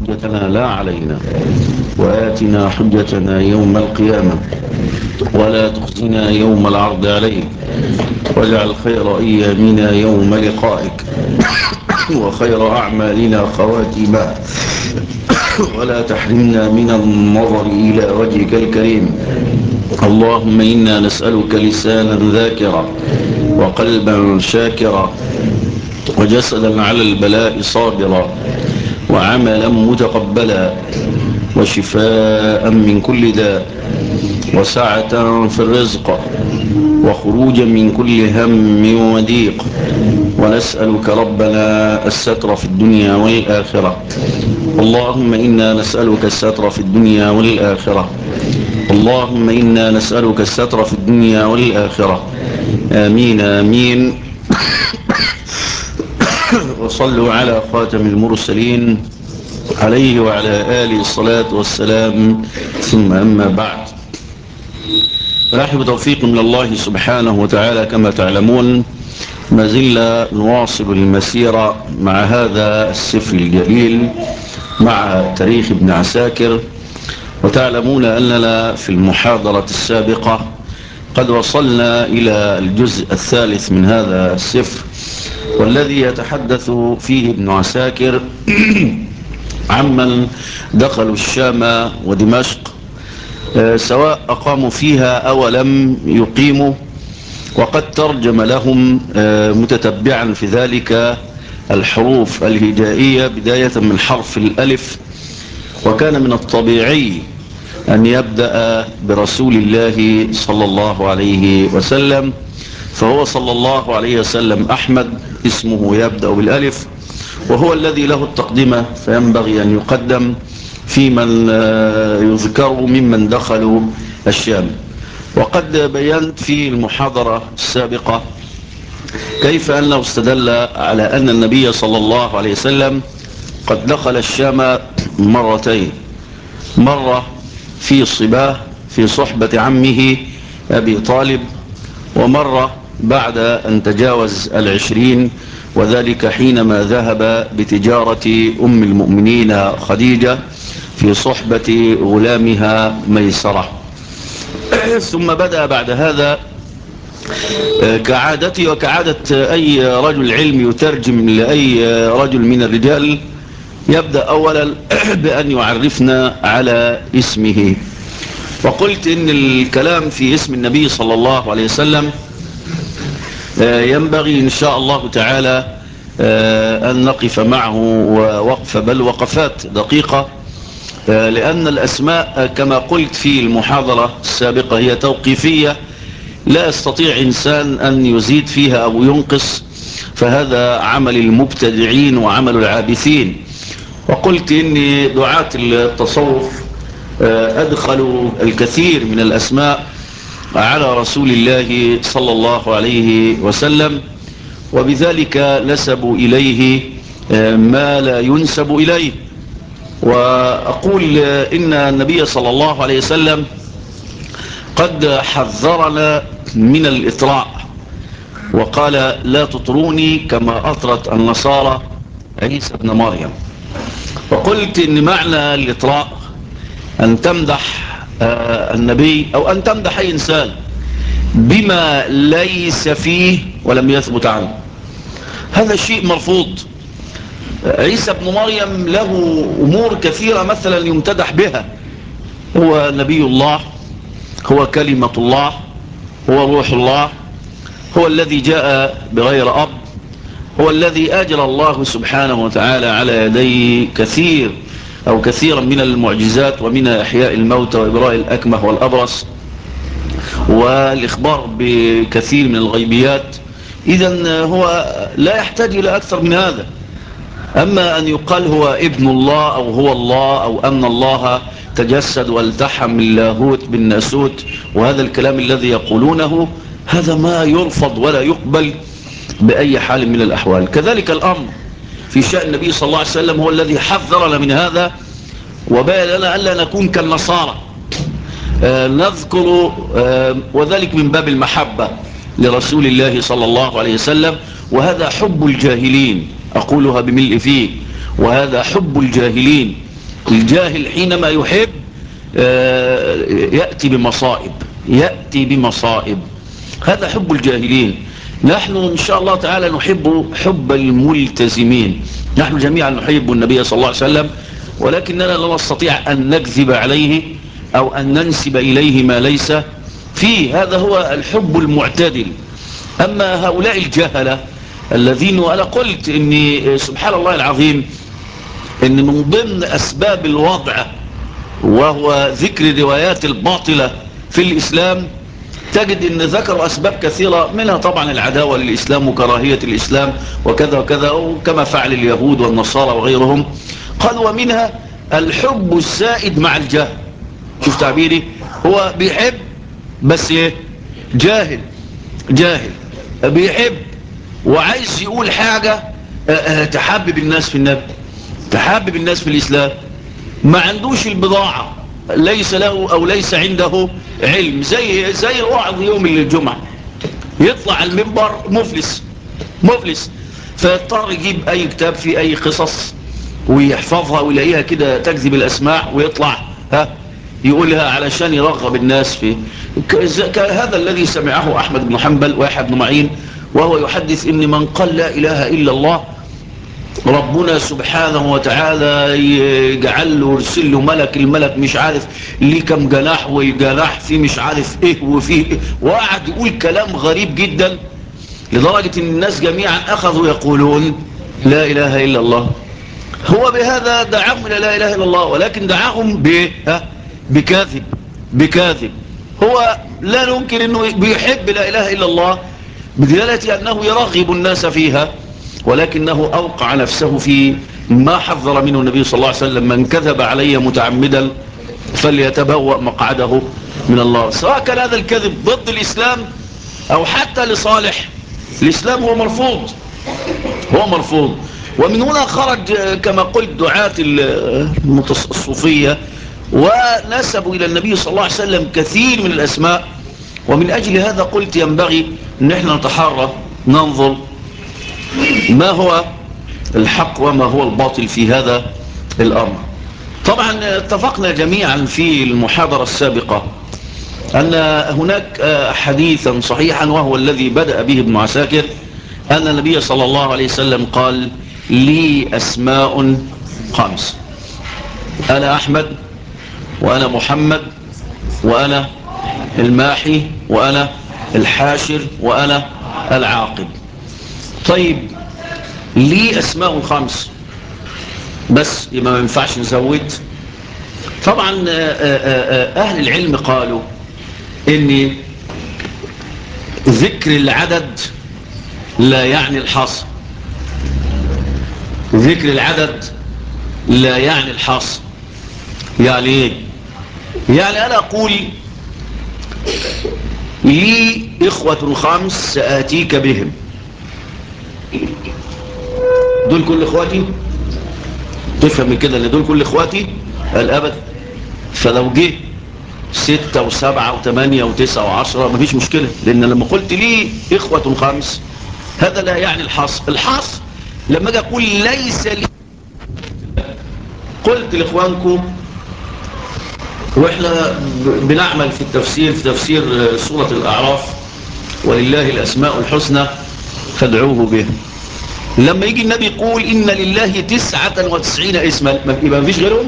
حجتنا لا علينا، وآتنا حجتنا يوم القيامة، ولا تخزنا يوم العرض عليك، واجعل خير أيامنا يوم لقائك، وخير أعمالنا خواتيمها، ولا تحرمنا من النظر إلى وجهك الكريم. اللهم إنا نسألك لسانا ذاكرا، وقلبا شاكرا، وجسدا على البلاء صابرا، وعملا متقبلا، وشفاء من كل داء، وسعة في الرزق، وخروجا من كل هم وضيق. ونسألك ربنا الستر في الدنيا والآخرة. اللهم إنا نسألك الستر في الدنيا والآخرة. اللهم إنا نسألك الستر في الدنيا والآخرة. آمين آمين. وصلوا على خاتم المرسلين عليه وعلى آله الصلاة والسلام، ثم أما بعد. فنحن بتوفيق من الله سبحانه وتعالى كما تعلمون ما زلنا نواصل المسيرة مع هذا السفر الجليل، مع تاريخ ابن عساكر. وتعلمون أننا في المحاضرة السابقة قد وصلنا إلى الجزء الثالث من هذا السفر، والذي يتحدث فيه ابن عساكر عمن دخلوا الشام ودمشق، سواء أقاموا فيها أو لم يقيموا، وقد ترجم لهم متتبعا في ذلك الحروف الهجائية بداية من حرف الألف. وكان من الطبيعي أن يبدأ برسول الله صلى الله عليه وسلم، فهو صلى الله عليه وسلم أحمد، اسمه يبدأ بالألف، وهو الذي له التقدمة، فينبغي أن يقدم في من يذكر ممن دخلوا الشام. وقد بينت في المحاضرة السابقة كيف أنه استدل على أن النبي صلى الله عليه وسلم قد دخل الشام مرتين، مرة في الصباه في صحبة عمه أبي طالب، ومرة بعد أن تجاوز 20، وذلك حينما ذهب بتجارة أم المؤمنين خديجة في صحبة غلامها ميسرة. ثم بدأ بعد هذا كعادتي وكعادة أي رجل علم يترجم لأي رجل من الرجال، يبدأ أولا بأن يعرفنا على اسمه. وقلت إن الكلام في اسم النبي صلى الله عليه وسلم ينبغي إن شاء الله تعالى أن نقف معه ووقف بل وقفات دقيقة، لأن الأسماء كما قلت في المحاضرة السابقة هي توقيفية، لا يستطيع إنسان أن يزيد فيها أو ينقص، فهذا عمل المبتدعين وعمل العابثين. وقلت إن دعاة التصوف أدخلوا الكثير من الأسماء على رسول الله صلى الله عليه وسلم، وبذلك نسبوا إليه ما لا ينسب إليه. وأقول إن النبي صلى الله عليه وسلم قد حذرنا من الإطراء، وقال لا تطروني كما أطرت النصارى عيسى ابن مريم. وقلت إن معنى الإطراء أن تمدح النبي أو أن تمدح أي إنسان بما ليس فيه ولم يثبت عنه، هذا شيء مرفوض. عيسى ابن مريم له أمور كثيرة مثلا يمتدح بها، هو نبي الله، هو كلمة الله، هو روح الله، هو الذي جاء بغير أب، هو الذي أجرى الله سبحانه وتعالى على يديه كثيرا من المعجزات، ومن إحياء الموتى وإبراء الأكمه والأبرص والإخبار بكثير من الغيبيات. إذن هو لا يحتاج إلى أكثر من هذا. أما أن يقال هو ابن الله أو هو الله أو أن الله تجسد والتحم اللاهوت بالناسوت، وهذا الكلام الذي يقولونه هذا ما يرفض ولا يقبل بأي حال من الأحوال. كذلك الأمر في شأن النبي صلى الله عليه وسلم، هو الذي حذرنا من هذا وبين لنا ألا نكون كالنصارى نذكر، وذلك من باب المحبة لرسول الله صلى الله عليه وسلم، وهذا حب الجاهلين، أقولها بملء فيه، وهذا حب الجاهلين. الجاهل حينما يحب يأتي بمصائب، يأتي بمصائب. هذا حب الجاهلين. نحن إن شاء الله تعالى نحب حب الملتزمين. نحن جميعا نحب النبي صلى الله عليه وسلم، ولكننا لا نستطيع أن نكذب عليه أو أن ننسب إليه ما ليس فيه. هذا هو الحب المعتدل. أما هؤلاء الجهلة الذين، وأنا قلت إن سبحان الله العظيم إن من ضمن أسباب الوضع وهو ذكر الروايات الباطلة في الإسلام، تجد أن ذكروا أسباب كثيرة، منها طبعا العداوة للإسلام وكراهية الإسلام وكذا وكذا، وكما فعل اليهود والنصارى وغيرهم. قالوا ومنها الحب الزائد مع الجهل. شوف تعبيري، هو بيحب بس ايه؟ جاهل. جاهل بيحب وعايز يقول حاجة تحبب الناس في النبي، تحبب الناس في الإسلام، ما عندوش البضاعة، ليس له أو ليس عنده علم. زي الوعظ يوم الجمعة، يطلع على المنبر مفلس، فيضطر يجيب أي كتاب فيه أي قصص ويحفظها ويلاقيها كده تجذب الأسماع، ويطلع يقولها علشان يرغب الناس فيه. هذا الذي سمعه أحمد بن حنبل ويحيى بن معين وهو يحدث إن من قال لا إله إلا الله ربنا سبحانه وتعالى يجعل له، يرسل له ملك، الملك مش عارف ليه كم جناح، والجناح فيه مش عارف ايه وفيه إيه، وقعد يقول كلام غريب جدا لدرجة ان الناس جميعا اخذوا يقولون لا اله الا الله. هو بهذا دعاهم الى لا اله الا الله، ولكن دعاهم بكاذب. هو لا يمكن انه بيحب لا اله الا الله بدلالة انه يرغب الناس فيها، ولكنه أوقع نفسه في ما حذر منه النبي صلى الله عليه وسلم: من كذب علي متعمدا فليتبوأ مقعده من الله. سواء كان هذا الكذب ضد الإسلام أو حتى لصالح الإسلام هو مرفوض، هو مرفوض. ومن هنا خرج كما قلت دعاة الصوفية ونسبوا إلى النبي صلى الله عليه وسلم كثير من الأسماء. ومن أجل هذا قلت ينبغي أن احنا نتحرى ننظر ما هو الحق وما هو الباطل في هذا الأمر. طبعا اتفقنا جميعا في المحاضرة السابقة أن هناك حديثا صحيحا وهو الذي بدأ به ابن عساكر، أن النبي صلى الله عليه وسلم قال: لي أسماء 5: أنا أحمد، وأنا محمد، وأنا الماحي، وأنا الحاشر، وأنا العاقب. طيب، لي أسماء 5 بس، يبقى ما ينفعش نزود. طبعا أهل العلم قالوا إن ذكر العدد لا يعني الحصر. ذكر العدد لا يعني الحصر. يعني ايه؟ يعني أنا أقول لي إخوة 5 سآتيك بهم، دول كل إخواتي؟ تفهم من كده ان دول كل إخواتي الأبد. فلو جه 6 و7 و8 و9 و10 مفيش مشكلة، لأن لما قلت لي إخوة 5 هذا لا يعني الحصر. الحصر لما أجي أقول ليس لي، قلت لإخوانكم وإحنا بنعمل في التفسير، في تفسير سورة الأعراف: ولله الأسماء الحسنى فادعوه به. لما يجي النبي يقول إن لله 99 اسما، يبقى مفيش غيرهم؟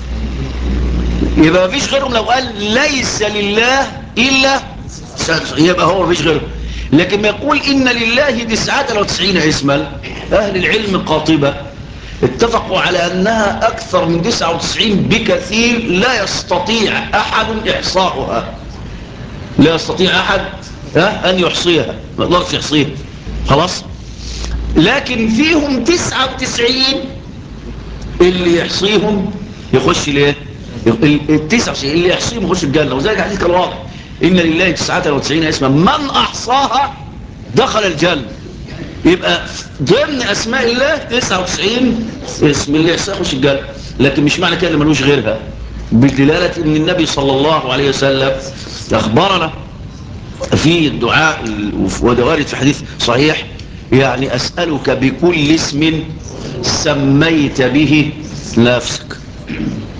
يبقى مفيش غيرهم. لو قال ليس لله إلا يبقى هو مفيش غيرهم. لكن ما يقول إن لله 99 اسما، أهل العلم قاطبة اتفقوا على أنها أكثر من 99 بكثير، لا يستطيع أحد إحصاؤها، لا يستطيع أحد أن يحصيها، ما يقدرش يحصيها خلاص. لكن فيهم 99 اللي يحصيهم يخش ليه؟ ال99 اللي يحصيهم يخش الجنة. وذلك الحديث كان واضح: إن لله 99 اسما من أحصاها دخل الجنة. يبقى ضمن أسماء الله 99 اسم اللي يحصيها يخش الجنة. لكن مش معنى كده ملوش غيرها، بدلالة إن النبي صلى الله عليه وسلم أخبرنا في الدعاء وارد في حديث صحيح: يعني أسألك بكل اسم سميت به نفسك.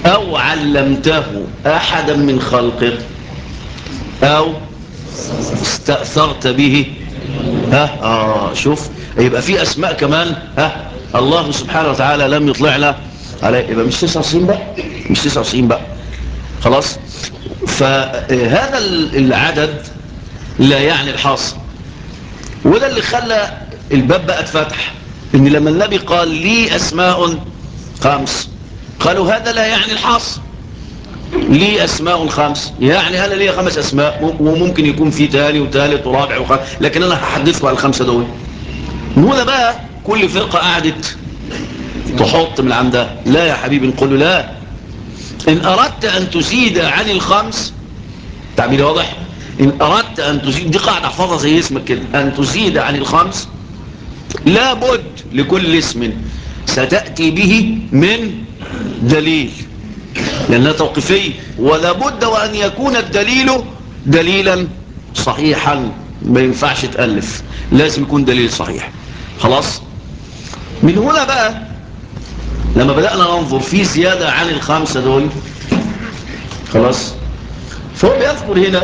أو علمته أحدا من خلقك أو استأثرت به. شوف، يبقى في أسماء كمان الله سبحانه وتعالى لم يطلعنا عليه، يبقى مش 99 بقى، مش 99 بقى خلاص. فهذا العدد لا يعني الحاصل، وده اللي خلى الباب بقى اتفتح، ان لما النبي قال لي أسماء 5 قالوا هذا لا يعني الحاصل. لي أسماء 5 يعني أنا لي 5 أسماء، وممكن يكون في تالي وتالت ورابع وخامس، لكن أنا هحدثكم على ال5 دول. هنا بقى كل فرقة قعدت تحط من عندها. لا يا حبيبي، نقول له لا، إن أردت أن تزيد عن ال5، تعبيري واضح، إن أردت أن تزيد، دي قاعدة احفظها زي اسمك كده، أن تزيد عن ال5 لابد لكل اسم ستأتي به من دليل، لأنها توقيفية، ولا بد وأن يكون الدليل دليلا صحيحا، ما ينفعش تألف، لازم يكون دليل صحيح. خلاص. من هنا بقى لما بدأنا ننظر في زيادة عن ال5 دول، خلاص، فهو بيذكر هنا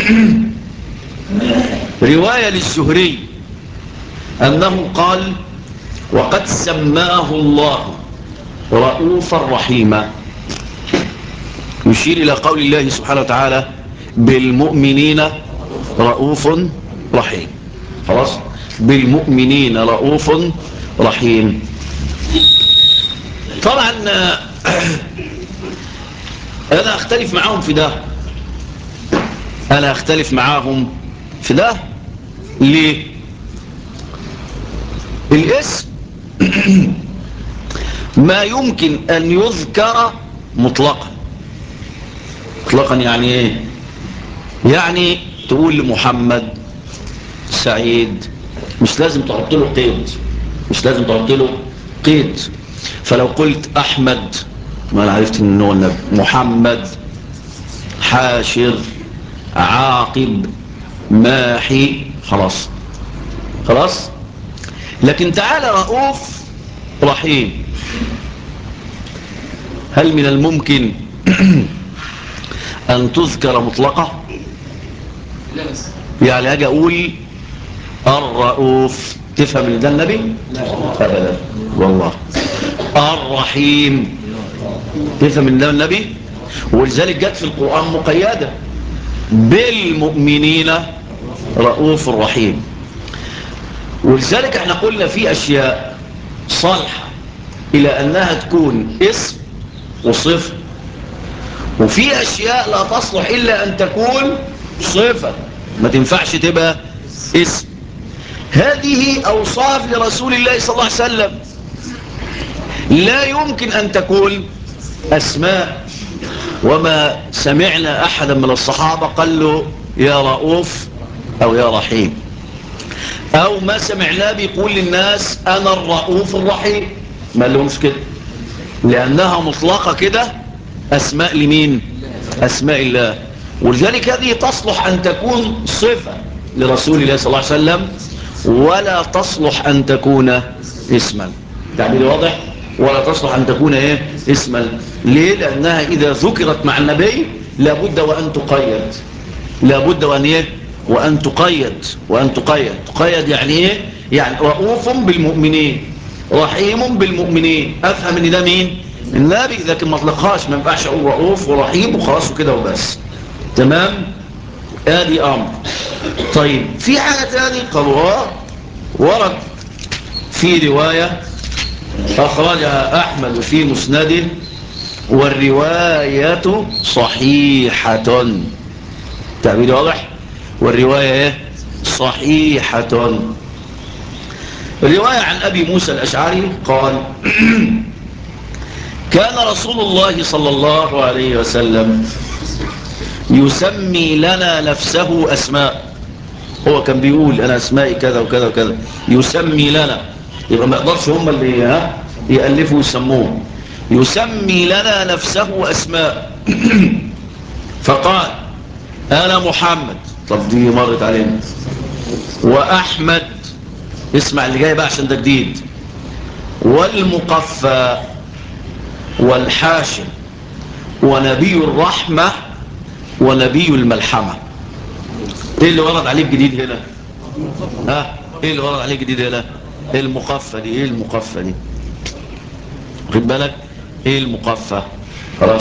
رواية للزهري أنه قال وقد سماه الله رؤوفا رحيما، يشير إلى قول الله سبحانه وتعالى بالمؤمنين رؤوف رحيم. خلاص، بالمؤمنين رؤوف رحيم. طبعا أنا أختلف معاهم في ده، أنا أختلف معاهم في ده. ليه؟ الاسم ما يمكن أن يذكر مطلقا. مطلقا يعني إيه؟ يعني تقول لمحمد سعيد، مش لازم تحط له قيد، مش لازم تحط له قيد. فلو قلت أحمد، ما أنا عرفت إن هو النبي. محمد، حاشر، عاقب، ماحي، خلاص خلاص. لكن تعالى رؤوف رحيم، هل من الممكن أن تذكر مطلقة؟ يعني أجي أقول الرؤوف، تفهم ان ده النبي؟ أبدا والله. الرحيم، تفهم ان ده النبي؟ ولذلك جت في القرآن مقيدة بالمؤمنين رؤوف رحيم. ولذلك احنا قلنا في أشياء صالحة إلى أنها تكون اسم وصفة، وفي أشياء لا تصلح إلا أن تكون صفة، ما تنفعش تبقى اسم. هذه أوصاف لرسول الله صلى الله عليه وسلم، لا يمكن أن تكون أسماء. وما سمعنا أحدا من الصحابة قال له يا رؤوف أو يا رحيم، أو ما سمعناه بيقول للناس أنا الرؤوف الرحيم، ما لهمش كده، لأنها مطلقة كده أسماء لمين؟ أسماء الله. ولذلك هذه تصلح أن تكون صفة لرسول الله صلى الله عليه وسلم، ولا تصلح أن تكون اسما. تعبير واضح؟ ولا تصلح أن تكون إيه؟ اسما. ليه؟ لأنها إذا ذكرت مع النبي لابد وأن تقيد، لابد وأن إيه؟ وأن تقيد، وأن تقيد. تقيد يعني إيه؟ يعني رؤوف بالمؤمنين رحيم بالمؤمنين، أفهم إن ده مين؟ النبي. لكن ما اطلقهاش، ما ينفعش أقول رؤوف ورحيم وخلاص وكده وبس. تمام؟ ادي امر. طيب في حاجة تاني قالوا ورد في رواية اخرجها احمد في مسنده والرواية صحيحة. تعبير واضح؟ والرواية ايه؟ صحيحة. الرواية عن ابي موسى الاشعري قال كان رسول الله صلى الله عليه وسلم يسمي لنا نفسه أسماء. هو كان بيقول أنا أسمائي كذا وكذا وكذا، يسمي لنا، يبقى ما يقدرش هم اللي يألفوا ويسموه. يسمي لنا نفسه أسماء فقال أنا محمد، طب دي مرت علينا، وأحمد، اسمع اللي جاي بقى عشان ده جديد، والمقفى والحاشم ونبي الرحمة ونبي الملحمة. ايه اللي ورد عليه جديد هنا؟ ايه اللي ورد عليه جديد هنا؟ ايه المقفى دي؟ ايه المقفى دي؟ خد بالك ايه المقفى. خلاص.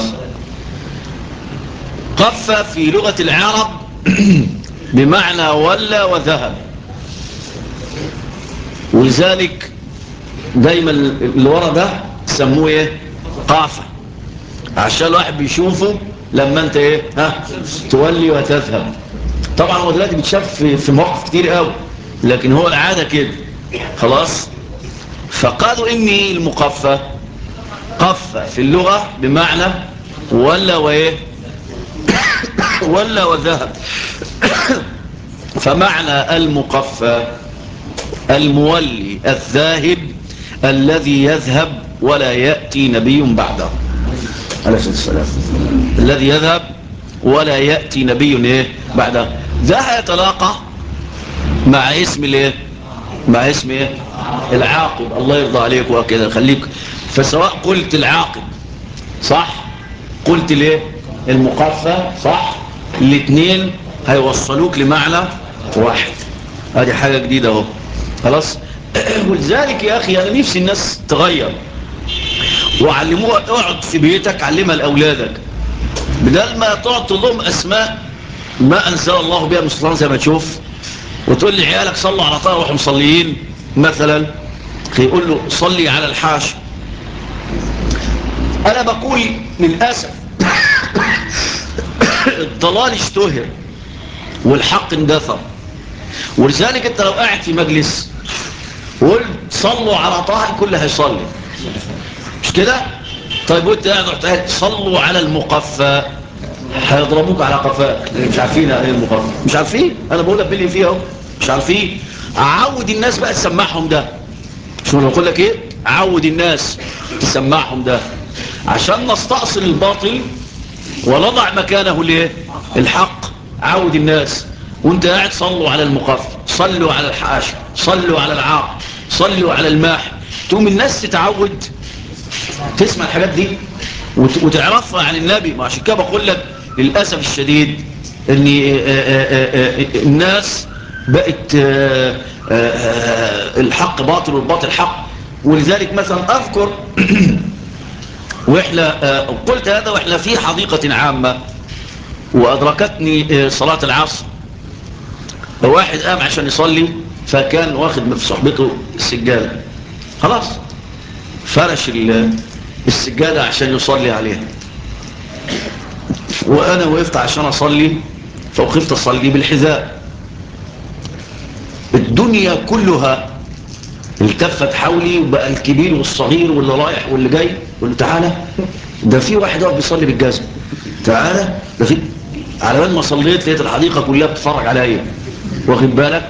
قفى في لغة العرب بمعنى ولى وذهب، ولذلك دايما اللي ورا ده سموه ايه؟ قافة، عشان الواحد بيشوفه لما انت ايه تولي وتذهب. طبعا هو دلوقتي بيتشاف في مواقف كتير قوي، لكن هو العادة كده. خلاص. فقالوا اني المقفى قفة في اللغة بمعنى ولى وايه ولى وذهب. فمعنى المقفى المولي الذاهب الذي يذهب ولا يأتي نبي بعده عليه الصلاة والسلام. الذي يذهب ولا يأتي نبي ايه بعده. ده هيتلاقى مع اسم الايه؟ مع اسم ايه؟ العاقب. الله يرضى عليك وكذا خليك. فسواء قلت العاقب صح، قلت ليه المقفى صح، الاثنين هيوصلوك لمعنى واحد. هذه حاجة جديدة اهو. خلاص. ولذلك يا اخي انا نفسي الناس تغير وعلموها. اقعد في بيتك علمها لاولادك، بدل ما تقعد تقول لهم اسماء ما انزل الله بها من سلطان زي ما تشوف، وتقول لي عيالك صلوا على طه روحوا مصليين مثلا، يقول له صلي على الحاشا. انا بقول للاسف الضلال اشتهر والحق اندثر. ولذلك انت لو قاعد في مجلس وقلت صلوا على طه الكل هيصلي، مش كده؟ طيب وانت قاعد رحت قاعد صلوا على المقفى، هيضربوك على قفاك. مش عارفين ايه المقفى؟ مش عارفين؟ انا بقول لك باللي فيه اهو مش عارفين. عود الناس بقى تسمعهم ده. شو انا بقول لك ايه؟ عود الناس تسمعهم ده عشان نستأصل الباطل ونضع مكانه الايه؟ الحق. عود الناس وانت قاعد صلوا على المقفى، صلوا على الحاشا، صلوا على العاق، صلوا على الماح. تقوم الناس تتعود تسمع الحاجات دي وتعرفها عن النبي. ما عشان كده بقول لك للأسف الشديد ان الناس بقت الحق باطل والباطل حق. ولذلك مثلا اذكر واحنا قلت هذا واحنا في حديقة عامة وادركتني صلاة العصر. واحد قام عشان يصلي فكان واخد في صحبته السجادة، خلاص فرش السجادة عشان يصلي عليها، وانا وقفت عشان اصلي فوقفت اصلي بالحذاء. الدنيا كلها التفت حولي وبقى الكبير والصغير واللي رايح واللي جاي يقول له تعالى ده في واحد واقف بيصلي بالجزم، تعالى ده في. على بال ما صليت لقيت الحديقه كلها بتتفرج عليا، واخد بالك؟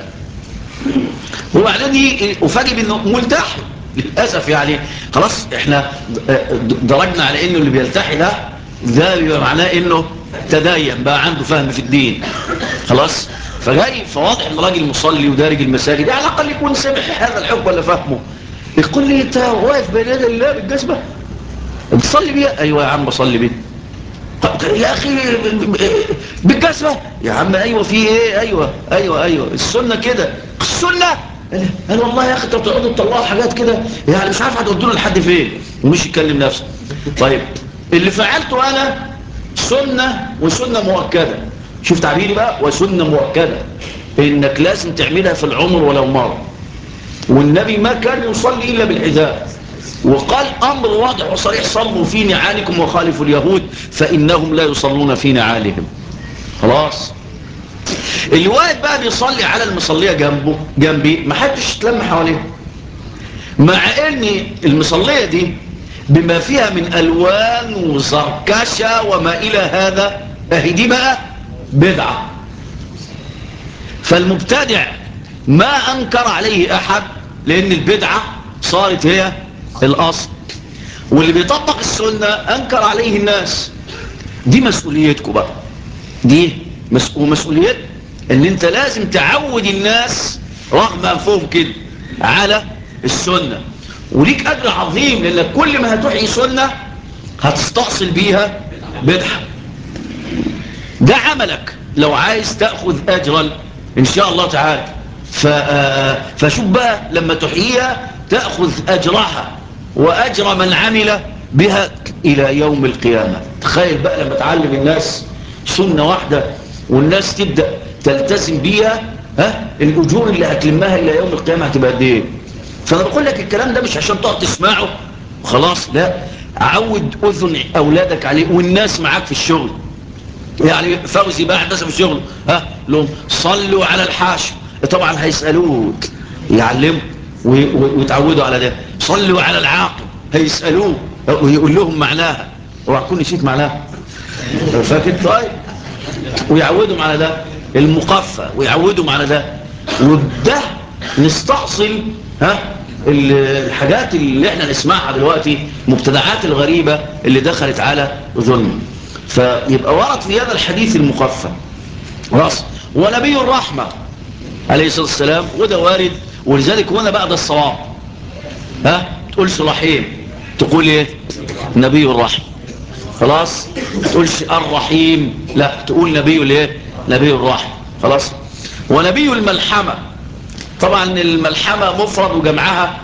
وبعدين افاجئ انه ملتحي للاسف. يعني خلاص احنا درجنا على انه اللي بيلتحي ده بيبقى معناه انه تدين بقى عنده فهم في الدين. خلاص. فجاي فواضح ان راجل مصلي ودارج المساجد على الاقل يكون سمع هذا الحكم ولا فهمه. يقول لي انت واقف بين يدي الله بالجزمه بتصلي بيها؟ ايوه يا عم بصلي بيها. يا اخي بالجزمه يا عم. ايوه في ايه؟ ايوه السنه كده. السنه قال والله يا اخي انتوا بتقعدوا تطلعوا حاجات كده يعني مش عارف هتودونا لحد فين. ومش يتكلم نفسه. طيب اللي فعلته انا سنه وسنه مؤكده. شوف تعبيري بقى، وسنه مؤكده انك لازم تعملها في العمر ولو مره. والنبي ما كان يصلي الا بالحذاء، وقال امر واضح وصريح صلوا في نعالكم وخالفوا اليهود فانهم لا يصلون في نعالهم. خلاص. اللي واقف بقى بيصلي على المصليه جنبي ما حدش يتلم حواليه، مع ان المصليه دي بما فيها من الوان وزركشه وما الى هذا اهي دي بقى بدعه. فالمبتدع ما انكر عليه احد لان البدعه صارت هي الاصل، واللي بيطبق السنة أنكر عليه الناس. دي مسؤوليتكم بقى. دي مسؤوليت ان انت لازم تعود الناس رغم أنفهم كده على السنة. وليك أجر عظيم لأنك كل ما هتحيي سنة هتستأصل بيها بدعة. ده عملك لو عايز تأخذ أجرا إن شاء الله تعالى. فشوف بقى لما تحييها تأخذ أجرها وأجر من عمل بها إلى يوم القيامة. تخيل بقى لما تعلم الناس سنة واحدة والناس تبدأ تلتزم بيها، الأجور اللي هتلمها إلى يوم القيامة هتبقى قد إيه. فأنا بقول لك الكلام ده مش عشان تقعد تسمعه خلاص، لا، عود أذن أولادك عليه والناس معاك في الشغل. يعني فوزي بقى هندسه في الشغل، لهم صلوا على الحاشم، طبعا هيسالوه يعلموا ويتعودوا على ده. صلوا على العاقل هيسالوه ويقول لهم معناها، وهكون نسيت معناها فاكر. طيب ويعودوا على ده. المقفى ويعودوا على ده. وبده نستحصل الحاجات اللي احنا نسمعها دلوقتي، مبتدعات الغريبة اللي دخلت على ظلم. فيبقى ورد في هذا الحديث المقفى خلاص. ونبي الرحمة عليه الصلاة والسلام، وده وارد. ولذلك هنا بعد الصواب تقولش رحيم، تقول ايه؟ نبي الرحمة. خلاص. تقولش الرحيم، لا، تقول نبي الايه؟ نبي الرحمة. خلاص. ونبي الملحمة، طبعا الملحمة مفرد وجمعها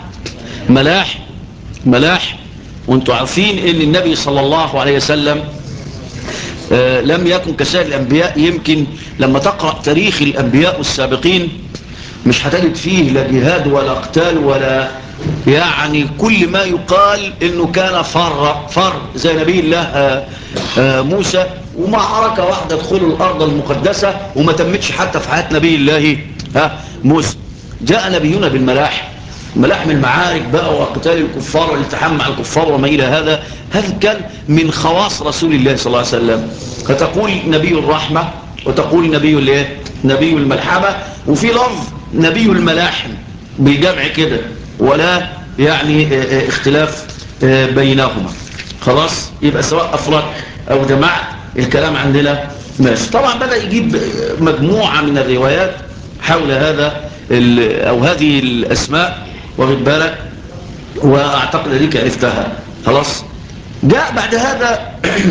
ملاح. وانتوا عارفين ان النبي صلى الله عليه وسلم لم يكن كسائر الأنبياء. يمكن لما تقرأ تاريخ الأنبياء السابقين مش هتجد فيه لا جهاد ولا قتال ولا، يعني كل ما يقال انه كان فر زي نبي الله موسى، ومعركة واحدة دخلوا الأرض المقدسة وما تمتش حتى في حياة نبي الله موسى. جاء نبينا ملاحم المعارك بقى وقتال الكفار والالتحام مع الكفار وما إلى هذا. هذا كان من خواص رسول الله صلى الله عليه وسلم. فتقول نبي الرحمة وتقول نبي الملحمة، وفي لفظ نبي الملاحم بالجمع كده، ولا يعني اختلاف بينهما. خلاص. يبقى سواء أفراد أو جماعة الكلام عندنا ماشي. طبعا بدأ يجيب مجموعة من الروايات حول هذا أو هذه الأسماء، واخد بالك، وأعتقد ذلك عرفتها. خلاص. جاء بعد هذا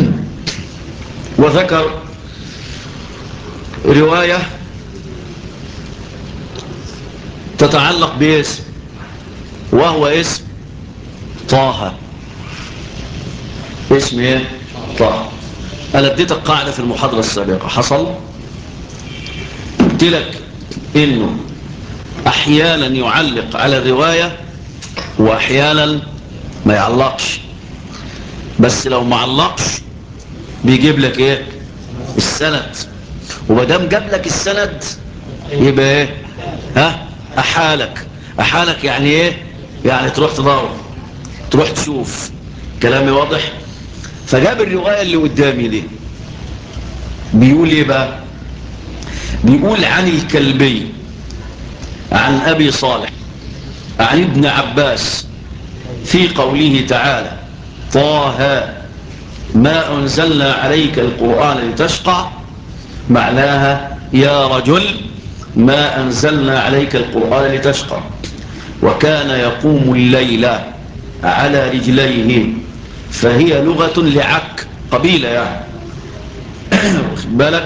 وذكر رواية تتعلق باسم، وهو اسم طه. اسم ايه؟ طه. انا اديتك قاعدة في المحاضرة السابقة، حصل قلت لك انه احيانا يعلق على الرواية واحيانا ما يعلقش، بس لو ما علقش بيجيب لك ايه؟ السند. ومادام جاب لك السند يبقى ايه؟ احالك يعني ايه؟ يعني تروح تدور، تروح تشوف. كلامي واضح؟ فجاب الرواية اللي قدامي دي بيقول ايه بقى؟ بيقول عن الكلبي عن ابي صالح عن ابن عباس في قوله تعالى طه ما انزلنا عليك القرآن لتشقى، معناها يا رجل ما انزلنا عليك القرآن لتشقى. وكان يقوم الليل على رجليه، فهي لغة لعك، قبيلة يعني واخد بالك.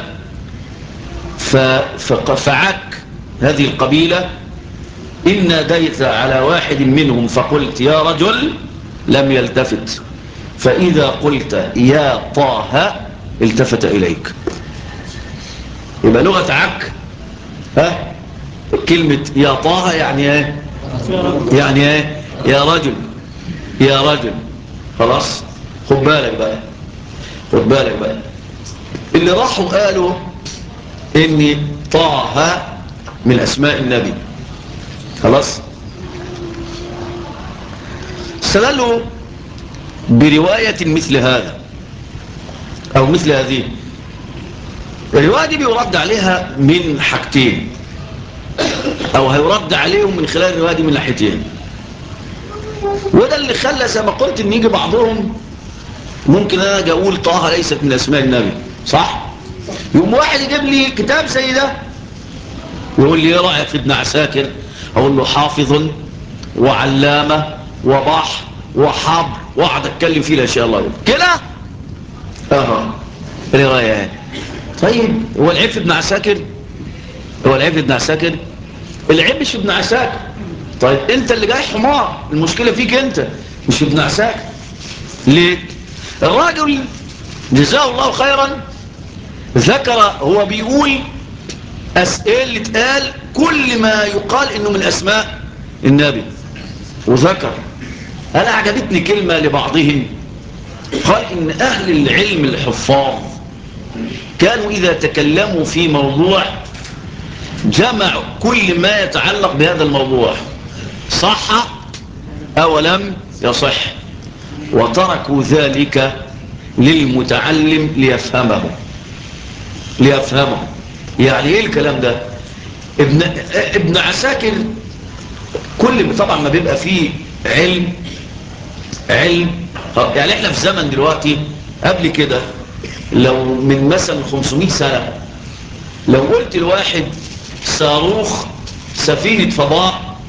فعك هذه القبيلة إن ناديت على واحد منهم فقلت يا رجل لم يلتفت، فإذا قلت يا طه التفت إليك. يبقى لغة عك كلمة يا طه يعني ايه؟ يعني ايه؟ يا رجل، يا رجل. خلاص. خد بالك بقى اللي راحوا قالوا ان طه من اسماء النبي. خلاص. استدلوا برواية مثل هذا او مثل هذه. الرواية دي بيرد عليها من حاجتين، او هيرد عليهم من خلال الرواية دي من ناحيتين. وده اللي خلى زي ما قلت ان يجي بعضهم ممكن انا اجي اقول طه ليست من اسماء النبي، صح؟ يوم واحد يجيب لي كتاب زي ده يقول لي ايه رايك في ابن عساكر؟ اقول له حافظ وعلامه وبحر وحبر، واقعد اتكلم فيه لا شاء الله كده. اه القرايه يعني. طيب هو العيب في ابن عساكر؟ هو العيب في ابن عساكر؟ العيب مش في ابن عساكر. طيب انت اللي جاي حمار، المشكله فيك انت مش في ابن عساكر. ليه؟ الراجل جزاه الله خيرا ذكر، هو بيقول اللي اتقال كل ما يقال انه من اسماء النبي، وذكر انا عجبتني كلمه لبعضهم، قال ان اهل العلم الحفاظ كانوا اذا تكلموا في موضوع جمعوا كل ما يتعلق بهذا الموضوع، صح او لم يصح، وتركوا ذلك للمتعلم ليفهمه. يعني ايه الكلام ده؟ ابن عساكر كل طبعا ما بيبقى فيه علم يعني احنا في زمن دلوقتي، قبل كده لو من مثلا 500 سنة لو قلت لواحد صاروخ سفينة فضاء،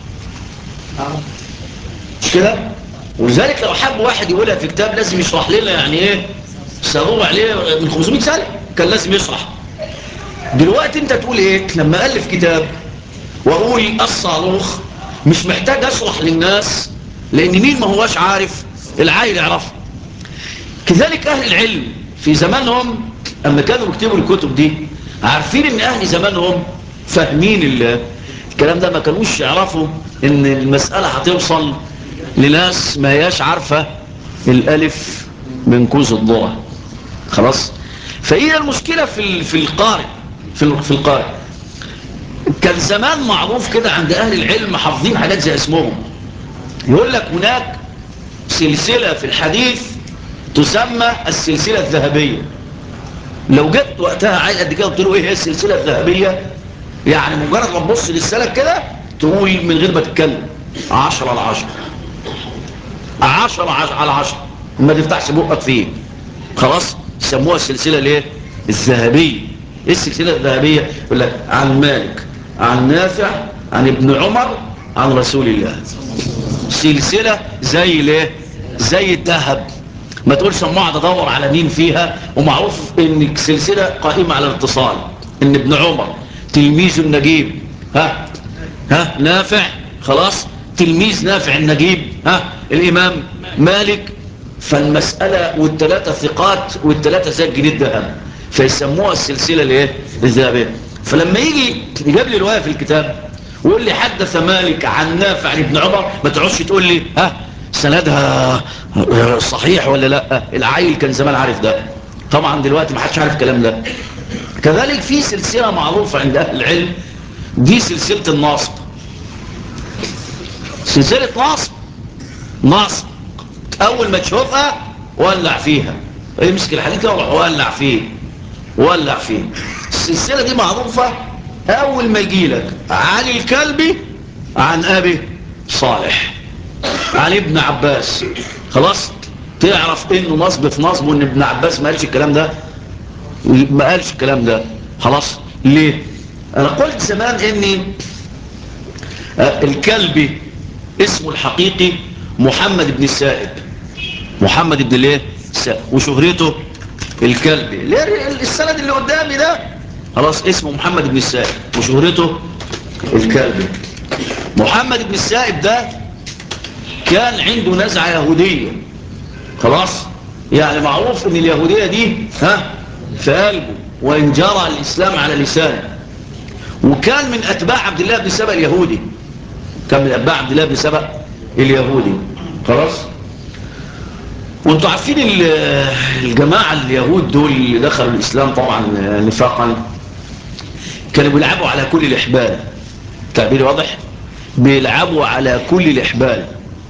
مش كده؟ ولذلك لو حب واحد يقولها في كتاب لازم يشرح لنا يعني ايه صاروخ، عليه من 500 سنة كان لازم يشرح. دلوقتي انت تقول ايه لما ألف كتاب واقول الصاروخ، مش محتاج اشرح للناس، لان مين ما هواش عارف؟ العايل يعرفه. كذلك اهل العلم في زمانهم اما كانوا يكتبوا الكتب دي عارفين ان اهل زمانهم فاهمين الكلام ده، ما كانوش يعرفوا ان المسألة هتوصل لناس ما هياش عارفة الالف من كوز الذرة. خلاص. فهي المشكلة في القارئ، في القارئ. كان زمان معروف كده عند اهل العلم حافظين حاجات زي اسمهم، يقول لك هناك سلسلة في الحديث تسمى السلسلة الذهبية. لو جبت وقتها عيل قد كده قلت له ايه هي السلسلة الذهبية، يعني مجرد ما تبص للسلك كده تقول من غير ما تتكلم 10 على 10، 10 على 10، ما تفتحش بقك فيه. خلاص. سموها السلسلة الايه؟ الذهبية. ايه السلسلة الذهبية؟ يقول لك عن مالك، عن نافع، عن ابن عمر، عن رسول الله. سلسلة زي الايه؟ زي الذهب. ما تقولش اما اقعد ادور على مين فيها، ومعروف ان سلسلة قائمة على الاتصال، ان ابن عمر تلميذ النجيب، نافع، خلاص، تلميذ نافع النجيب، الامام مالك. فالمسألة والثلاثة ثقات والثلاثة زي الجنيه الذهب، فيسموها السلسلة الايه؟ الذهبية. فلما يجي يجيب لي رواية في الكتاب ويقول لي حدث مالك عن نافع عن ابن عمر، ما تقعدش تقول لي سندها صحيح ولا لا، العيل كان زمان عارف ده. طبعا دلوقتي ما حدش عارف الكلام ده. كذلك في سلسلة معروفة عند اهل العلم، دي سلسلة النصب. سلسلة نصب اول ما تشوفها ولع فيها، امسك الحديد كده وروح ولع فيه. السلسلة دي معروفة، اول ما يجي لك علي الكلبي عن ابي صالح عن ابن عباس، خلاص تعرف انه نصب في نصب، وان ابن عباس ما قالش الكلام ده، خلاص. ليه؟ انا قلت زمان اني الكلبي اسمه الحقيقي محمد بن السائب، محمد بن الايه؟ السائب، وشهرته الكلبي. السند اللي قدامي ده خلاص اسمه محمد بن السائب وشهرته الكلبي. محمد بن السائب ده كان عنده نزعة يهودية، خلاص، يعني معروف ان اليهودية دي في قلبه، وان جرى الاسلام على لسانه. وكان من اتباع عبد الله بن سبأ اليهودي، كان من اتباع عبد الله بن سبأ اليهودي، خلاص. وانتوا عارفين الجماعة اليهود دول اللي دخلوا الاسلام طبعا نفاقا، كانوا بيلعبوا على كل الاحبال، تعبيري واضح، بيلعبوا على كل الاحبال.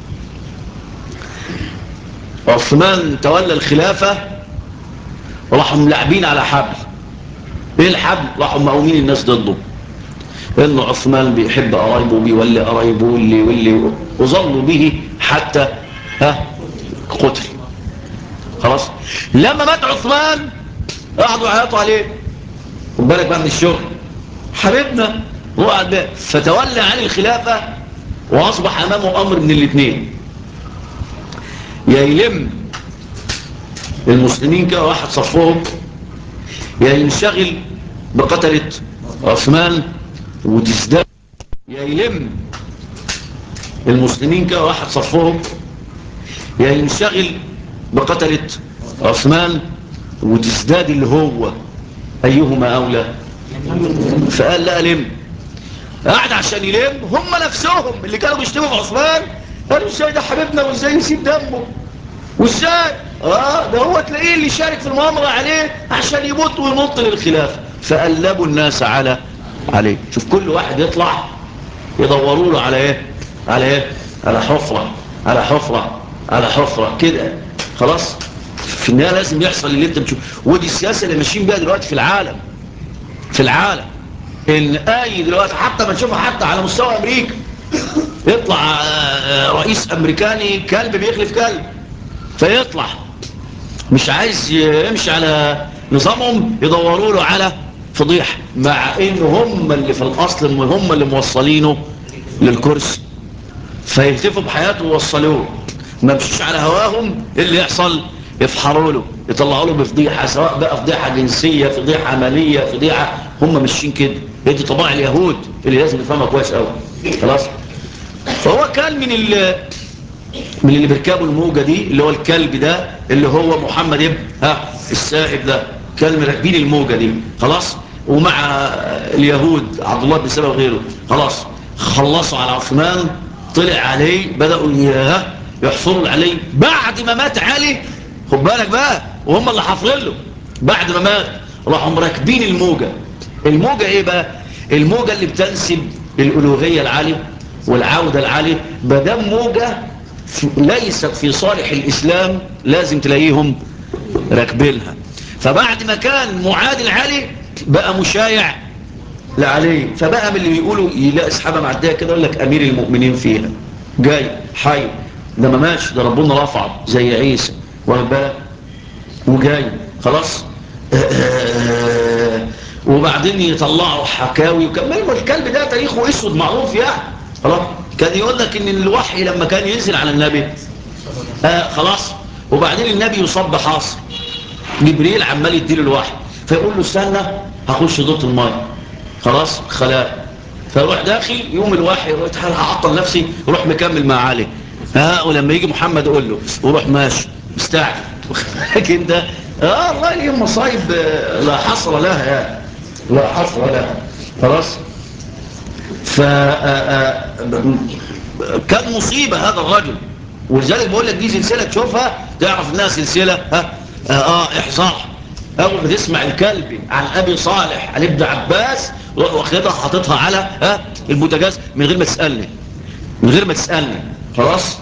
عثمان تولى الخلافة وراحوا ملاعبين على حبل. ايه الحبل؟ راحوا مقومين الناس ضده، انه عثمان بيحب قرايبه وبيولي قرايبه واللي وظلوا به حتى قتل. خلاص. لما مات عثمان قعدوا يعيطوا عليه، خد بالك بقى من الشغل، حبيبنا وقعد بقى، فتولى عن الخلافة واصبح امامه امر من الاثنين: يا يلم المسلمين كده واحد صفهم يا ينشغل بقتلة عثمان وتزداد، يا يلم المسلمين كده واحد صفهم يا ينشغل بقتلة عثمان وتزداد اللي هو أيهما أولى. فقال لا ألم، قاعد عشان يلم هم نفسهم اللي كانوا بيشتموا في عثمان قالوا ازاي ده حبيبنا وازاي يسيب دمه وازاي ده هو تلاقيه اللي شارك في المؤامرة عليه عشان يموت وينط للخلافة. فقلبوا الناس عليه. شوف كل واحد يطلع يدوروا له على ايه، على ايه، على حفرة على حفرة على حفرة كده. خلاص في النهاية لازم يحصل اللي انت بتشوف. ودي السياسة اللي ماشيين بيها دلوقتي في العالم. في العالم ان اي دلوقتي حتى ما نشوفها حتى على مستوى امريكا يطلع رئيس امريكاني كلب بيخلف كلب، فيطلع مش عايز يمشي على نظامهم يدوروا له على فضيحة، مع ان هم اللي في الاصل هم اللي موصلينه للكرسي، فيهتفوا بحياته ووصلوه. ما مشيش على هواهم اللي يحصل يفحروا له يطلعوا له بفضيحة، سواء بقى فضيحة جنسية فضيحة مالية فضيحة. هم ماشيين كده، دي طباع اليهود اللي لازم نفهمها كويس قوي. خلاص. فهو كان من اللي بيركبوا الموجة دي اللي هو الكلب ده اللي هو محمد ابن السائب ده، كان راكبين الموجة دي. خلاص. ومع اليهود عبد الله بن سبأ وغيره خلاص خلصوا على عثمان، طلع عليه بدأوا يحفروا عليه بعد ما مات علي. خد بالك بقى وهم اللي حافرين له بعد ما مات، راحوا مركبين الموجة. الموجة ايه بقى؟ الموجة اللي بتنسب الألوهية العالي والعودة العالي. بدم موجة ليست في صالح الإسلام لازم تلاقيهم راكبينها. فبعد ما كان معادي العلي بقى مشايع لعلي، فبقى من اللي بيقولوا يلاقي اصحابه معديه كده يقول لك امير المؤمنين فيها جاي حي، ده ما ماشي، ده ربنا رفعه زي عيسى واخد بالك وجاي خلاص. وبعدين يطلعوا حكاوي وكملوا. الكلب ده تاريخه اسود معروف يعني. خلاص. كان يقول لك ان الوحي لما كان ينزل على النبي خلاص وبعدين النبي يصاب بحاصر، جبريل عمال يديله الوحي فيقول له استنى هخش ضغط الماء خلاص خلاء، فيروح داخل يوم الوحي يروح هعطل نفسي يروح مكمل مع علي ولما يجي محمد يقول له وروح ماشي مستعجل. لكن ده الله ليه مصايب لا حصر لها يعني، لا حصر لها. خلاص. ف كان مصيبة هذا الرجل. ولذلك بقول لك دي سلسلة تشوفها تعرف انها سلسلة احذرها. اول ما تسمع الكلبي عن ابي صالح عن ابن عباس روح واخدها حاططها على البوتاجاز من غير ما تسألني، من غير ما تسألني. خلاص.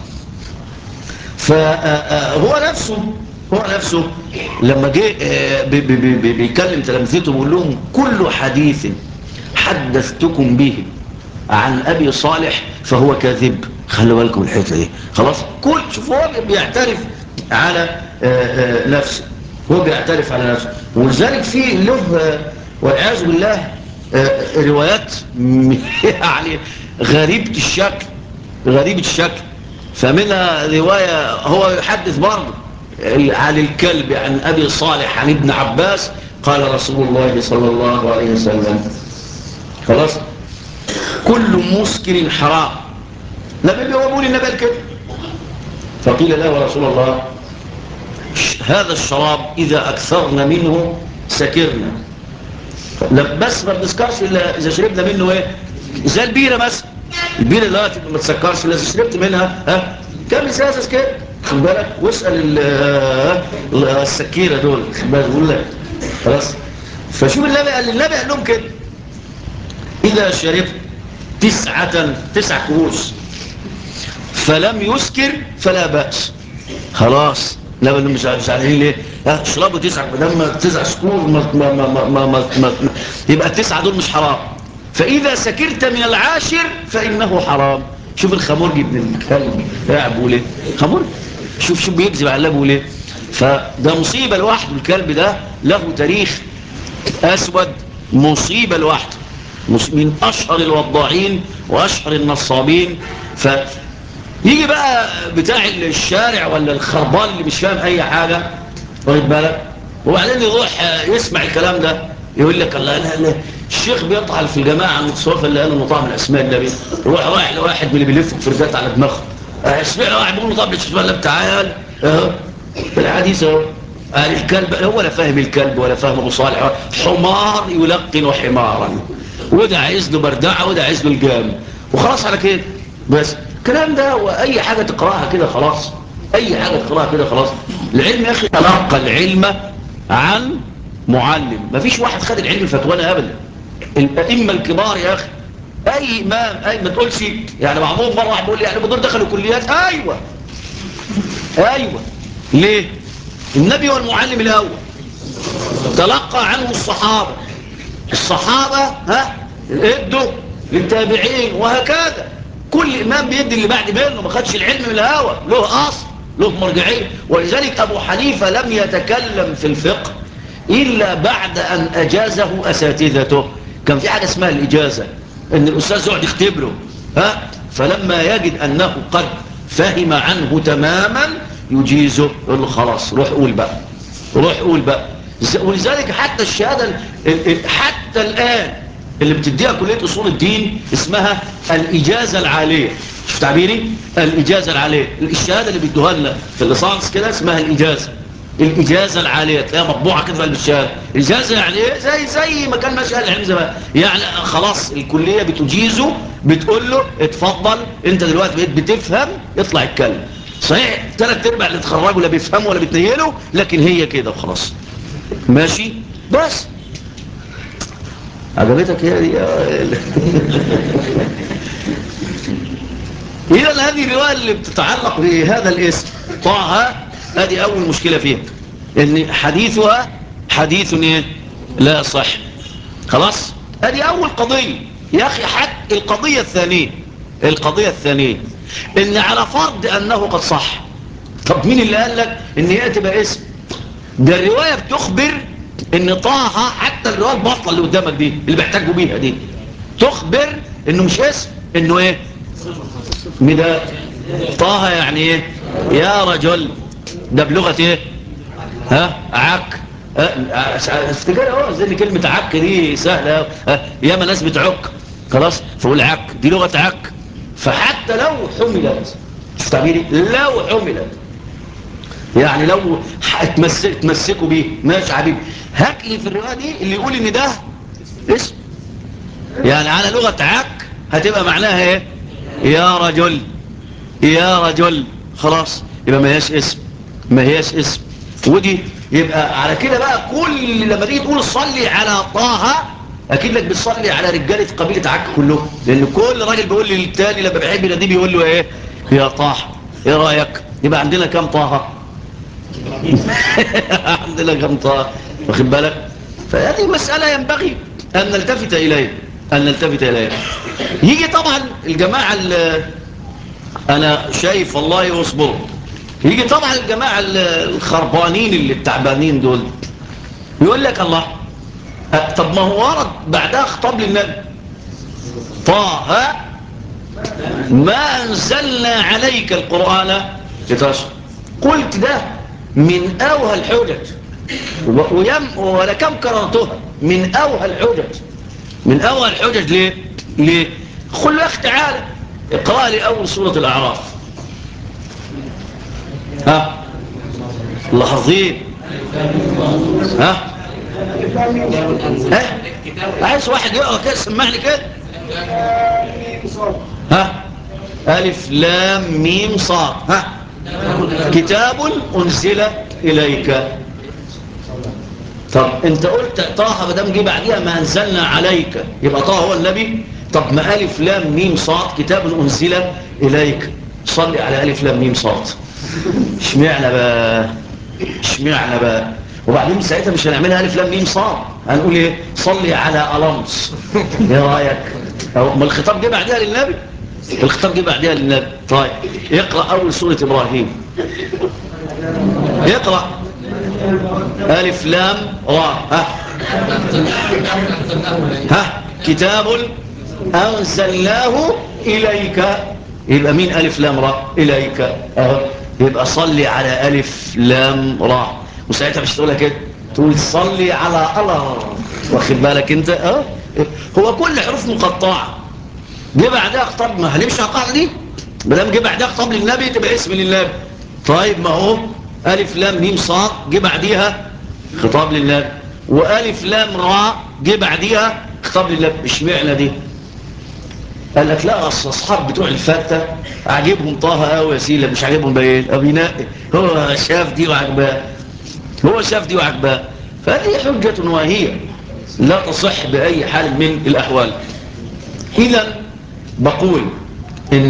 فهو نفسه لما جه بيكلم تلامذته بيقول لهم كل حديث حدثتكم به عن أبي صالح فهو كاذب. خلوا بالكم الحته دي. خلاص. كل شوف هو بيعترف على نفسه، هو بيعترف على نفسه. ولذلك في له والعياذ بالله روايات يعني غريبة الشكل، غريبة الشكل. فمنها رواية هو يحدث برضه عن الكلب عن أبي صالح عن ابن عباس قال رسول الله صلى الله عليه وسلم خلاص كل مسكر حرام. لما بيقول النبي كده فقيل له يا رسول الله هذا الشراب إذا أكثرنا منه سكرنا، بس ما بنسكرش إلا إذا شربنا منه إيه زي البيرة مثلا. البيرة اللي ما تسكرش إلا إذا شربت منها كم إزازة كده خد بالك واسأل السكيرة دول خد بالك بيقول لك خلاص. فشوف النبي قال لهم كده إذا شربت تسع كؤوس فلم يسكر فلا بأس. خلاص. لا مش عارفين ليه اشربوا لما 9 سكور يبقى التسعة دول مش حرام. فإذا سكرت من العاشر فإنه حرام. شوف الخمرجي ابن الكلب يعبوا ليه خمرجي. شوف بيكذب على الله ليه. فده مصيبة لوحده. الكلب ده له تاريخ أسود، مصيبة لوحده، من أشهر الوضاعين وأشهر النصابين. يجي بقى بتاع الشارع ولا الخربان اللي مش فاهم أي حاجة واخد بالك؟ وبعدين يروح يسمع الكلام ده يقول لك الله لا الشيخ بيطعن في الجماعه المتصوفه اللي قالوا انه طعم الاسماء النبي، يروح رايح لواحد من اللي بيلفوا فرجات على دماغه، اسمع واحد بيقول له طب الاسماء الله تعال اهو الحديث اهو. قال الكلب هو لا فاهم الكلب ولا فاهم ابو صالح، حمار يلقن حمارا، وده عايز له بردعه وده عايز له الجام وخلاص على كده. بس الكلام ده واي حاجه تقراها كده خلاص، اي حاجه تقراها كده خلاص. العلم يا اخي تلقى العلم عن معلم، مفيش واحد خد العلم فتوانا ابدا. الائمه الكبار يا اخي، اي امام اي ما تقولش يعني معمول مره واحد بيقول لي يعني بدول دخلوا كليات، ايوه ايوه ليه؟ النبي هو المعلم الاول، تلقى عنه الصحابه، الصحابه ادوا للتابعين وهكذا. كل امام بيدي اللي بعد منه، ما خدش العلم من الهوى، له اصل له مرجعيه. ولذلك ابو حنيفه لم يتكلم في الفقه الا بعد ان اجازه اساتذته. كان في حاجه اسمها الاجازه، ان الاستاذ يقعد يختبره فلما يجد انه قد فهم عنه تماما يجيزه، يقول له خلاص روح قول بقى، روح قول بقى. ولذلك حتى الشهاده حتى الان اللي بتديها كليه اصول الدين اسمها الاجازه العاليه. شوف تعبيري، الاجازه العاليه، الشهاده اللي بيدوها لنا في الليسانس كده اسمها الاجازه، الاجازه العاليه، تلاقيها مطبوعه كده في قلب الشهاده. الاجازه يعني ايه؟ زي ما كان ماشي العلم زمان، يعني خلاص الكليه بتجيزه، بتقول له اتفضل انت دلوقتي بقيت بتفهم اطلع اتكلم. صحيح ثلاث ارباع اللي اتخرجوا لا بيفهموا ولا بيتنيلوا، لكن هي كده وخلاص ماشي. بس عجبتك هي دي؟ إذا هذه الرواية اللي بتتعلق بهذا الاسم طه، هذه أول مشكلة فيها، إن حديثها حديث إيه؟ لا صح. خلاص هذه أول قضية يا أخي. حتى القضية الثانية، القضية الثانية إن على فرض أنه قد صح، طب مين اللي قال لك إن يأتي باسم؟ ده الرواية بتخبر إن طه، حتى الرواية البطلة اللي قدامك دي اللي بيحتاجوا بيها دي، تخبر إنه مش اسم، إنه إيه؟ ده طه يعني ايه؟ يا رجل. ده بلغة ايه؟ عك. افتكر زي ان كلمة عك دي سهلة. ياما ناس بتعك خلاص فقول عك، دي لغة عك. فحتى لو حملت، شوف تعبيري، لو حملت يعني لو تمسكوا بيه ماشي حبيبي، هات لي في الرواية دي اللي يقول ان ده اسم. يعني على لغة عك هتبقى معناها ايه؟ يا رجل، يا رجل. خلاص يبقى ما هياش اسم، ما هياش اسم. ودي يبقى على كده بقى كل لما تيجي تقول صلي على طه، اكيد لك بتصلي على رجاله قبيله عك كلهم، لان كل راجل بيقول للتاني لما بيحب يناديه بيقول له ايه؟ يا طه. ايه رايك؟ يبقى عندنا كام طه؟ عندنا كام طه؟ واخد بالك؟ فهذه مساله ينبغي ان نلتفت اليها، ان نلتفت اليها. يجي طبعا الجماعه انا شايف والله يصبروا، يجي طبعا الجماعة الخربانين اللي التعبانين دول يقول لك الله، طب ما هو ورد بعدها خطاب للنبي طه ما أنزلنا عليك القرآن لتشقى. قلت ده من أوهى الحجج، ولكم كررتها، من أوهى الحجج، من أوهى الحجج. ليه قل له يا أخي تعالى اقرأ لي أول سورة الأعراف. لاحظين؟ ها عايز واحد يقرأ كده سمعني كده. ألف لام ميم صاد. كتاب أنزل إليك. طب انت قلت طه مدام جه بعديها ما أنزلنا عليك، يبقى طه هو النبي. طب ما ألف لام ميم صاد كتاب أنزل إليك، صلي على ألف لام ميم صاد. اشمعنى بقى؟ اشمعنى بقى؟ وبعدين ساعتها مش هنعملها ألف لام ميم صاد، هنقول ايه؟ صلي على ألمس. ايه رأيك؟ ما الخطاب جه بعدها للنبي، الخطاب جه بعدها للنبي. طيب اقرأ أول سورة إبراهيم، اقرأ ألف لام راء. كتاب أنزلناه إليك. يبقى مين ألف لام راء؟ إليك. يبقى صلي على ألف لام راء. وساعتها مش تقولها كده، تقول صلي على الله. واخد بالك انت؟ هو كل حروف مقطعه، جه بعدها خطاب، ما هنمشي على القاعده دي، ما دام جه بعدها خطاب للنبي تبقى اسم للنبي. طيب ما هو الف لام ميم صاد جه بعديها خطاب للنبي، والف لام راء جه بعديها خطاب للنبي. اشمعنى دي؟ قال لك لا، اصل اصحاب بتوع الفته عاجبهم طه قوي يا سيدي، مش عاجبهم باين بينقي، هو شاف دي وعجباه، هو شاف دي وعجباه. فهذه حجه وهي لا تصح باي حال من الاحوال. اذا بقول ان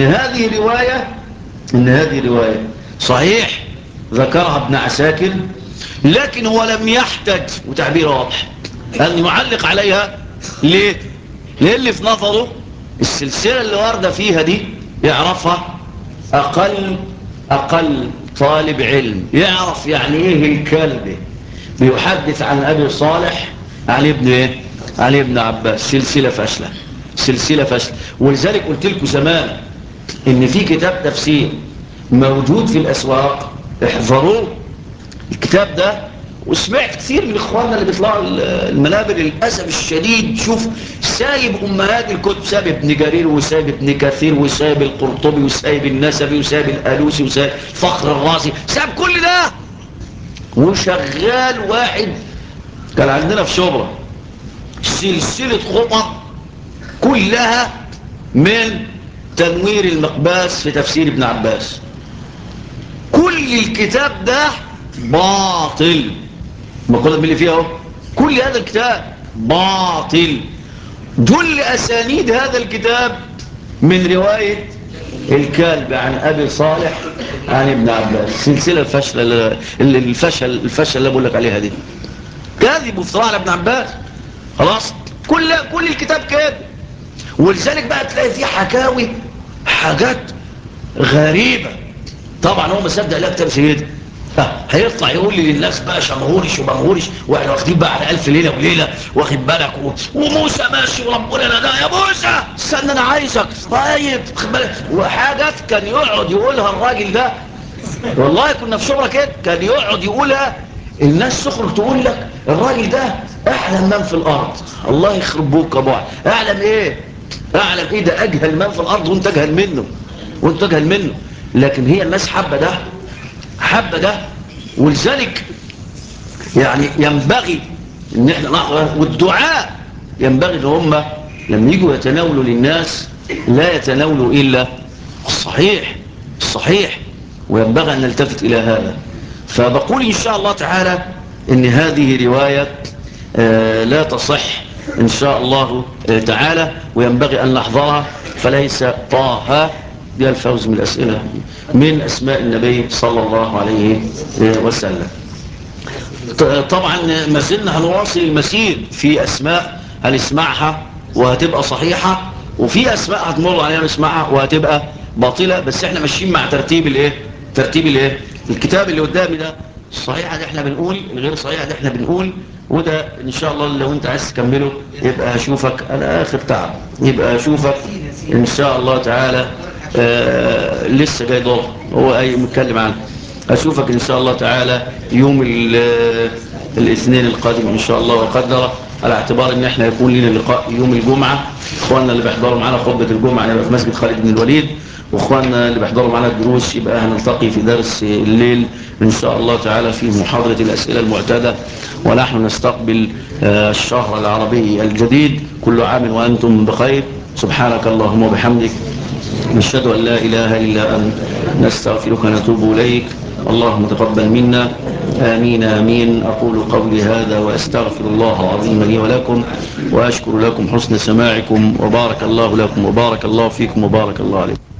هذه روايه صحيح ذكرها ابن عساكر، لكن هو لم يحتج، وتعبير واضح، أن يعلق عليها. ليه؟ لأن في نظره السلسلة اللي واردة فيها دي يعرفها أقل طالب علم، يعرف يعني إيه الكلب بيحدث عن أبي صالح عن ابن إيه؟ عن ابن عباس. سلسلة فاشلة، سلسلة فاشلة. ولذلك قلت لكم زمان إن في كتاب تفسير موجود في الأسواق، احذروه الكتاب ده. وسمعت كثير من اخواننا اللي بيطلعوا المنابر للاسف الشديد، شوف سايب امهات الكتب، سايب ابن جرير وسايب ابن كثير وسايب القرطبي وسايب النسبي وسايب الالوسي وسايب فخر الرازي، سايب كل ده وشغال واحد. كان عندنا في شبرا سلسله خطب كلها من تنوير المقباس في تفسير ابن عباس. كل الكتاب ده باطل، مقولة من اللي فيها اهو، كل هذا الكتاب باطل. جل أسانيد هذا الكتاب من رواية الكلب عن أبي صالح عن ابن عباس. سلسلة الفشل اللي بقول لك عليها دي كاذب وافتراء على ابن عباس. خلاص، كل الكتاب كده. ولذلك بقى تلاقي فيه حكاوي، حاجات غريبة. طبعا هو مصدق لا كتاب سيدي، هيطلع يقول لي للناس بقى شمهورش ومغهورش، واحنا واخدين بقى على الف ليله وليله، واخد بالك وموسى ماشي وربنا لا يا موسى استنى انا عايزك، طيب واخد بالك. وحاجات كان يقعد يقولها الراجل ده، والله كنا في شبرا كده، كان يقعد يقولها الناس تخرج تقول لك الراجل ده اعلم من في الارض. الله يخرب بوك يا ابو اعلم ايه؟ اعلم ايه؟ ده اجهل من في الارض وانت اجهل منه، وانت اجهل منه. لكن هي الناس حابه ده، حابه ده. ولذلك يعني ينبغي ان احنا والدعاء ينبغي ان هم لما يجوا يتناولوا للناس لا يتناولوا الا الصحيح، الصحيح. وينبغي ان نلتفت الى هذا. فبقول ان شاء الله تعالى ان هذه روايه لا تصح ان شاء الله تعالى، وينبغي ان نحذرها. فليس طه دي الفوز من الاسئله من اسماء النبي صلى الله عليه وسلم. طبعا ما زلنا هنواصل المسير في اسماء هنسمعها وهتبقى صحيحة، وفي اسماء هتمر علينا نسمعها وهتبقى باطلة. بس احنا ماشيين مع ترتيب الايه الكتاب اللي قدامي ده. الصحيحة دي احنا بنقول، الغير صحيحة دي احنا بنقول. وده ان شاء الله لو انت عايز تكمله يبقى اشوفك انا اخر تعب، يبقى اشوفك ان شاء الله تعالى. لسه جاي دور هو اي متكلم عنه. اشوفك ان شاء الله تعالى يوم الاثنين القادم ان شاء الله وقدر، على اعتبار ان احنا يكون لنا لقاء يوم الجمعة. اخواننا اللي بيحضروا معنا خطبة الجمعة يبقى في مسجد خالد بن الوليد، واخواننا اللي بيحضروا معنا الدروس يبقى هنلتقي في درس الليل ان شاء الله تعالى في محاضرة الاسئلة المعتادة. ونحن نستقبل الشهر العربي الجديد. كل عام وانتم بخير. سبحانك اللهم وبحمدك، نشهد أن لا إله إلا أنت، نستغفرك ونتوب إليك. اللهم تقبل منا، آمين آمين. أقول قولي هذا وأستغفر الله العظيم لي ولكم، وأشكر لكم حسن سماعكم، وبارك الله لكم وبارك الله فيكم وبارك الله عليكم.